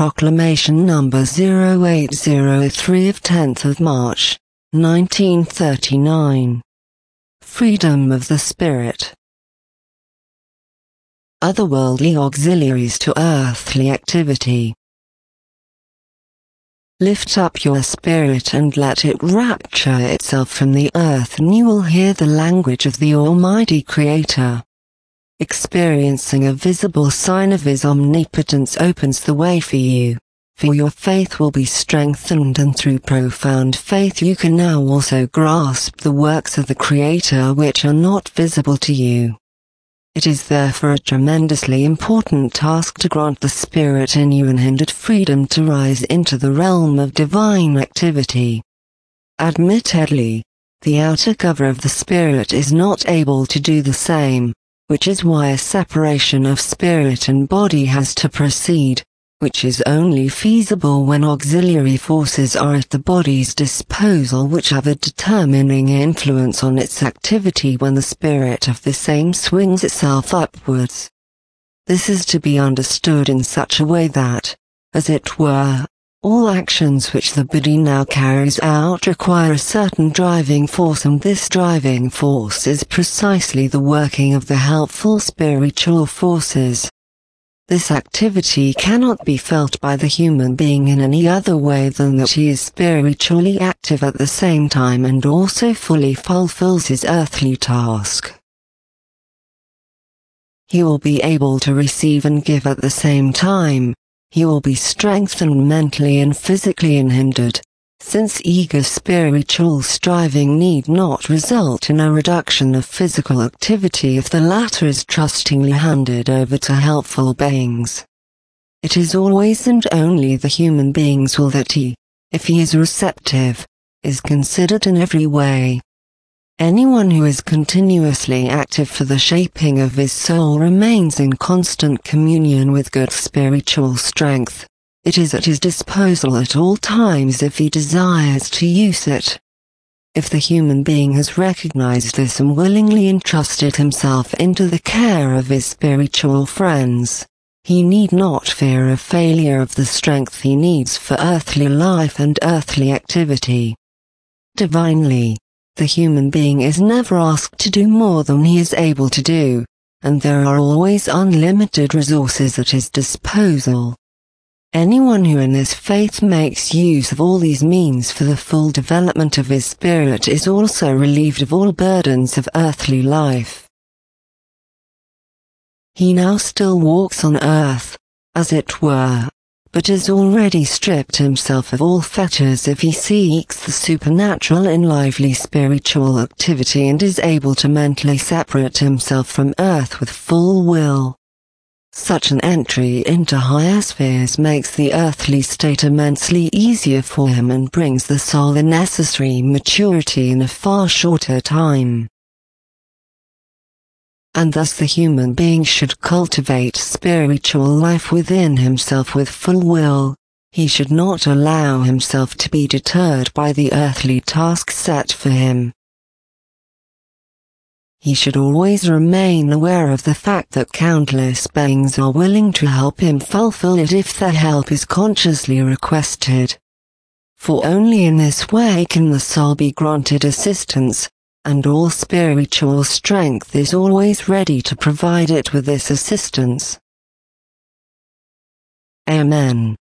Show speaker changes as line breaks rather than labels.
Proclamation number 0803 of 10th of March, 1939. Freedom of the Spirit. Otherworldly auxiliaries to earthly activity. Lift up your spirit and let it rapture itself from the earth, and you will hear the language of the Almighty Creator. Experiencing a visible sign of His omnipotence opens the way for you, for your faith will be strengthened, and through profound faith you can now also grasp the works of the Creator which are not visible to you. It is therefore a tremendously important task to grant the Spirit in you unhindered freedom to rise into the realm of divine activity. Admittedly, the outer cover of the Spirit is not able to do the same, which is why a separation of spirit and body has to proceed, which is only feasible when auxiliary forces are at the body's disposal, which have a determining influence on its activity when the spirit of the same swings itself upwards. This is to be understood in such a way that, as it were, all actions which the body now carries out require a certain driving force, and this driving force is precisely the working of the helpful spiritual forces. This activity cannot be felt by the human being in any other way than that he is spiritually active at the same time and also fully fulfills his earthly task. He will be able to receive and give at the same time. He will be strengthened mentally and physically unhindered, since eager spiritual striving need not result in a reduction of physical activity if the latter is trustingly handed over to helpful beings. It is always and only the human being's will that he, if he is receptive, is considered in every way. Anyone who is continuously active for the shaping of his soul remains in constant communion with good spiritual strength. It is at his disposal at all times if he desires to use it. If the human being has recognized this and willingly entrusted himself into the care of his spiritual friends, he need not fear a failure of the strength he needs for earthly life and earthly activity. Divinely, the human being is never asked to do more than he is able to do, and there are always unlimited resources at his disposal. Anyone who in this faith makes use of all these means for the full development of his spirit is also relieved of all burdens of earthly life. He now still walks on earth, as it were, but has already stripped himself of all fetters if he seeks the supernatural in lively spiritual activity and is able to mentally separate himself from earth with full will. Such an entry into higher spheres makes the earthly state immensely easier for him and brings the soul the necessary maturity in a far shorter time. And thus the human being should cultivate spiritual life within himself with full will. He should not allow himself to be deterred by the earthly task set for him. He should always remain aware of the fact that countless beings are willing to help him fulfill it if their help is consciously requested. For only in this way can the soul be granted assistance, and all spiritual strength is always ready to provide it with this assistance. Amen.